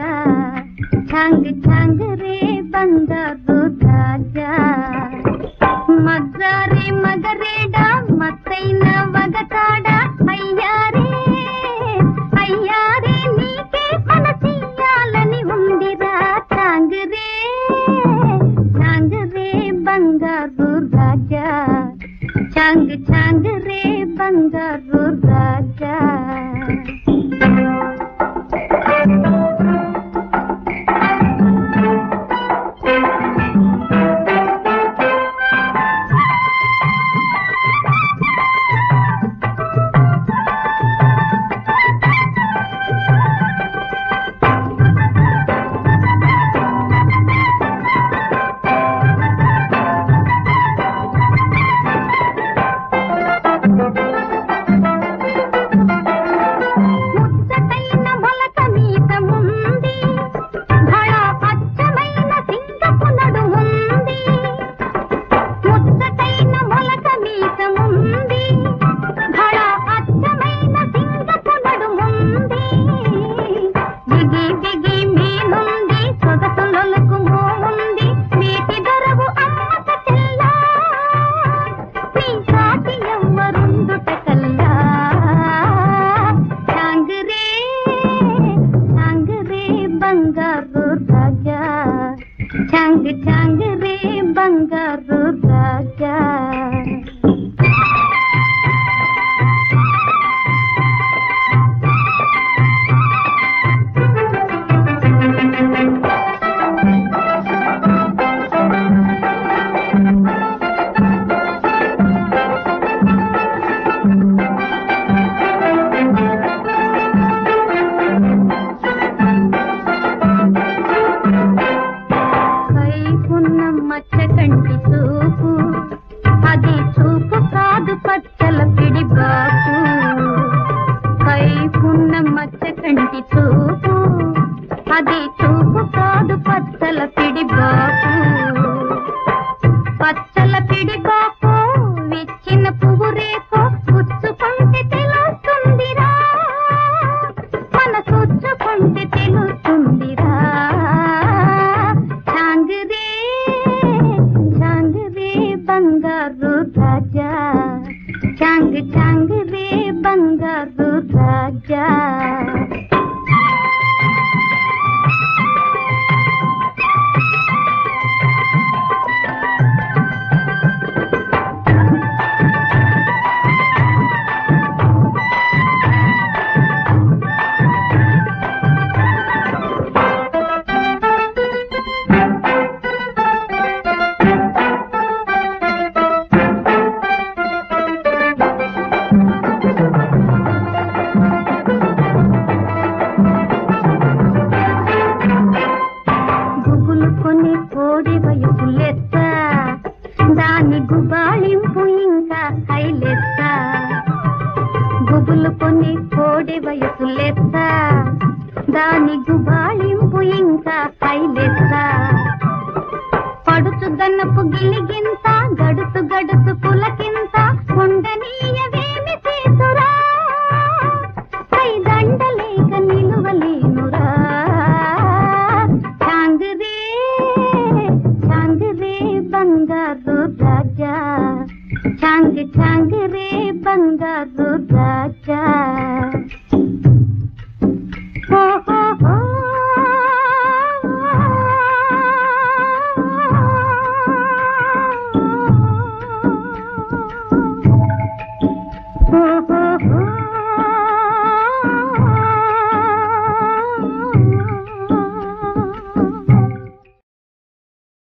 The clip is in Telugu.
రాజా ఛాంగ్ ఛాంగ్ రే బంగారు రాజా మగ్గారే మగరేడా మత్తైన వగతాడా అయ్యారే అయ్యారే నీకే పన చెయ్యాలని ఉందిరా ఛాంగ్ రే బంగారు రాజా ఛాంగ్ ఛాంగ్ రే బంగారు రాజా ఛాంగ్ ఛాంగ్ రే బంగారు రాజా మచ్చకంటి చూపు అది చూపు కాదు పచ్చల పిడిబాకు కైపున్న మచ్చకంటి చూపు అది చూపు కాదు పచ్చల పిడిబాకు పచ్చల పిడిబాకు విచ్చిన పువ్వు రేకు పుచ్చుకుంటే తెలుస్తుందిరా మన పుచ్చుకుంటే తెలుస్తుందిరా బంగారు రాజా ఛాంగ్ ఛాంగ్ రే బంగారు రాజా కోడి వయసు లెక్క దాని గుబాళింపు ఇంకా హైలెక్క గుబులు కొని కోడి వయసు లెక్క దాని గుబాళింపు ఇంకా హైలెక్క పడుచు గన్నపు గిలిగింత గడుసు గడుసు పులకింత ఉండనీయవేమి చేతురా కై దండలేక నిలువలేనురా బంగారు రాజా ఛాంగ్ ఛాంగ్ రే బంగారు రాజా